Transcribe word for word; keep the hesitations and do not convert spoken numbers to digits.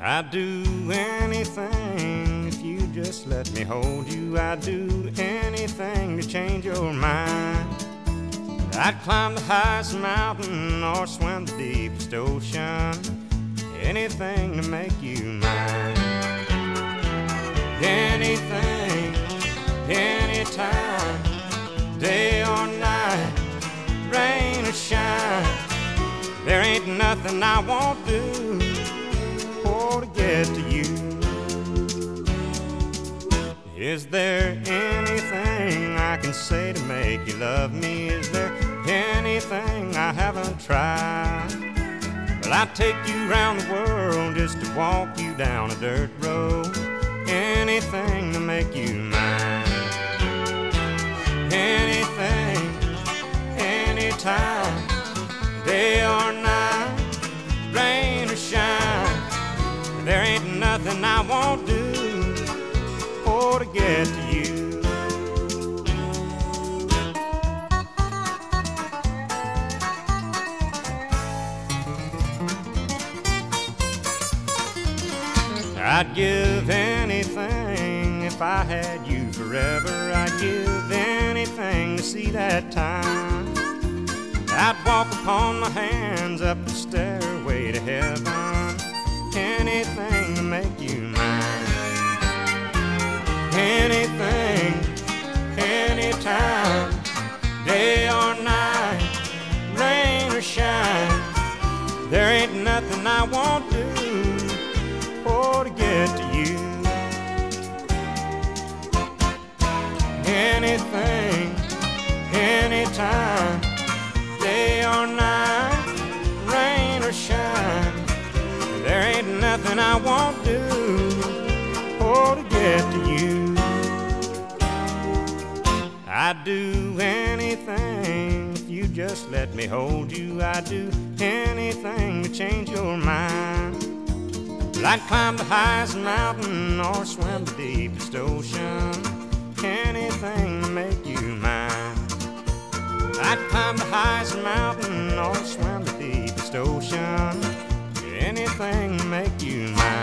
I'd do anything if you just let me hold you. I'd do anything to change your mind. I'd climb the highest mountain or swim the deepest ocean. Anything to make you mine. Anything, anytime, day or night, rain or shine. There ain't nothing I won't do for to get to you. Is there anything I can say to make you love me? Is there anything I haven't tried? Well, I'd take you around the world just to walk you down a dirt road. Anything to make you mine. Anything, anytime, day or night, rain or shine. There ain't nothing I won't do for to get to you. I'd give anything if I had you forever. I'd give anything to see that time. I'd walk upon my hands up the stairway to heaven. Anything to make you mine. Anything, anytime, day or night, rain or shine. There ain't nothing I won't do for to get to you. Anything, anytime, day or night, rain or shine. There ain't nothing I won't do for to get to you. I'd do anything if you just let me hold you. I'd do anything to change your mind. I'd climb the highest mountain or swim the deepest ocean. Anything to make you mine. I'd climb the highest mountain or swim the deepest ocean. Anything to make you mine.